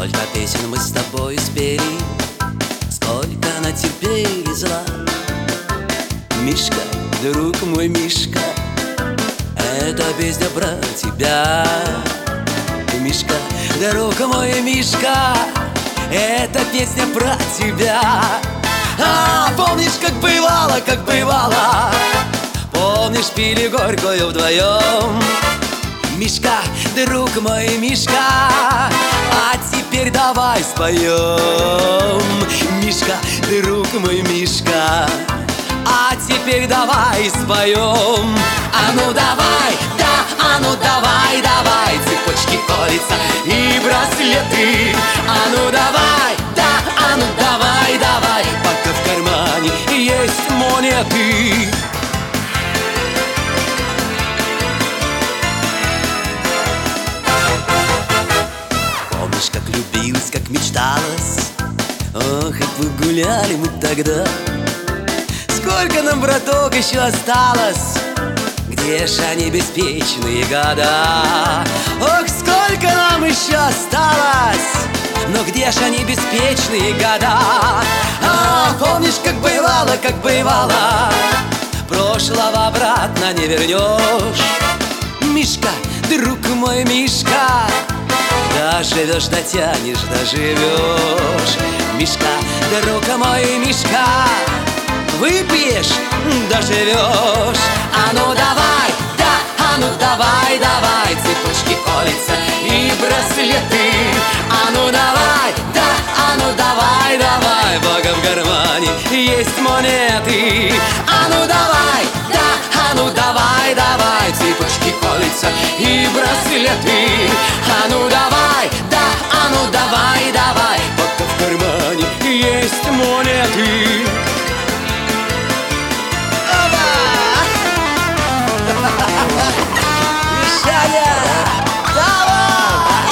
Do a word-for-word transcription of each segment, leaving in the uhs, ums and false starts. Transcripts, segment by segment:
Сколько песен мы с тобой спели, сколько натерпели зла. Мишка, друг мой Мишка, эта песня про тебя. Мишка, друг мой Мишка, эта песня про тебя. А помнишь, как бывало, как бывало, помнишь, пили горькую вдвоем. Мишка, друг мой Мишка, а теперь давай споем. Мишка, друг мой Мишка, а теперь давай споем. А ну давай, да, а ну давай, давай, цепочки, кольца и браслеты. А ну давай, да, а ну давай, давай, пока в кармане есть монеты. Помнишь, как любилась, как мечталась? Ох, как вы гуляли мы тогда. Сколько нам, браток, еще осталось? Где ж они, беспечные года? Ох, сколько нам еще осталось? Но где ж они, беспечные года? А, помнишь, как бывало, как бывало, прошлого обратно не вернешь. Мишка, друг мой Мишка, доживешь, дотянешь, доживешь. Мишка, друг мой Мишка, выпьешь, доживешь. А ну давай, да, а ну давай, давай, цепочки, кольца и браслеты. А ну давай, да, а ну давай, давай, пока в кармане есть монеты. А ну давай, да, а ну давай, давай, цепочки, кольца и браслеты. А ну давай, да, а ну давай, давай, пока в кармане есть монеты. Мишаня, давай!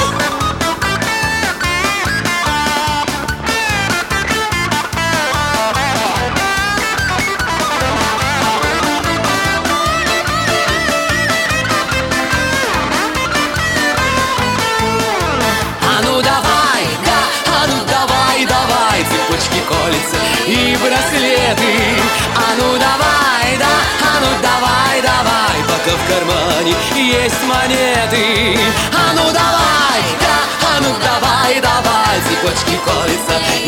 А ну давай, да, а ну давай, давай, цепочки, кольца и браслеты. А ну давай, да, а ну давай, давай, пока в кармане есть монеты. А ну давай, да, а ну давай, давай, цепочки, кольца